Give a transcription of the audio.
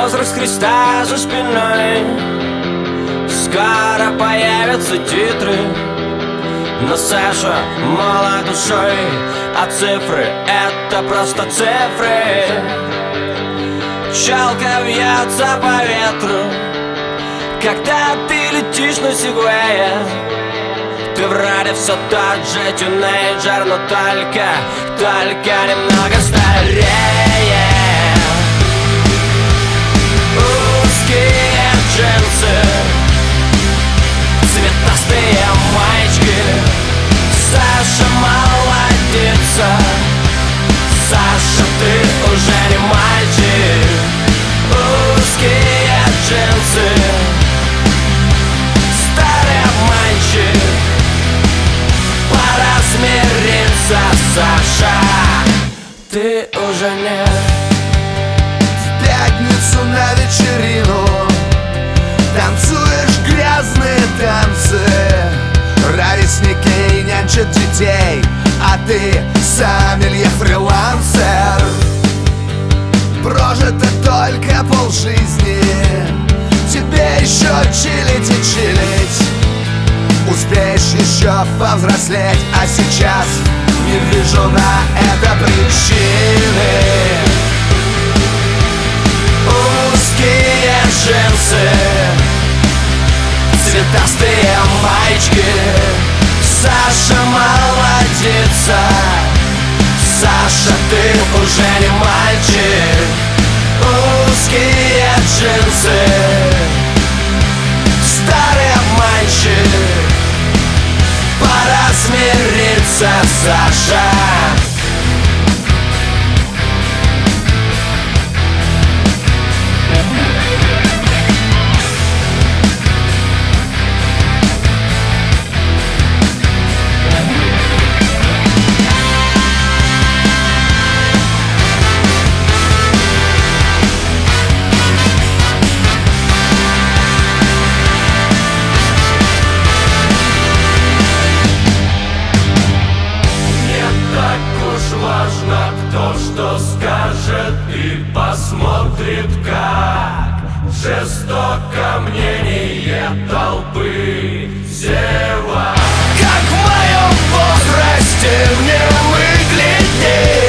возраст Христа за спиной. Скоро появятся титры, но Саша молод душой, а цифры — это просто цифры. Пчелка вьется по ветру, когда ты летишь на сегвее. Ты вроде все тот же тинейджер, но только немного старее. Узкие джинсы, цветастые маечки. Саша молодится, Саша, ты уже не мальчик. Узкие джинсы, старый обманщик. Пора смириться, Саша, ты уже не. В пятницу на вечерину танцуешь грязные танцы. Ровесники нянчат детей, а ты сомелье-фрилансер. Прожито только полжизни, тебе еще чилить и чилить. Успеешь еще повзрослеть, а сейчас не вижу на это причины. Узкие джинсы, цветастые маечки. Саша молодится, Саша, ты уже не мальчик. Узкие джинсы, старый обманщик. Пора смириться, Саша. Важно, кто что скажет и посмотрит, как жестоко мнение толпы зева. Как в моем возрасте мне выглядеть.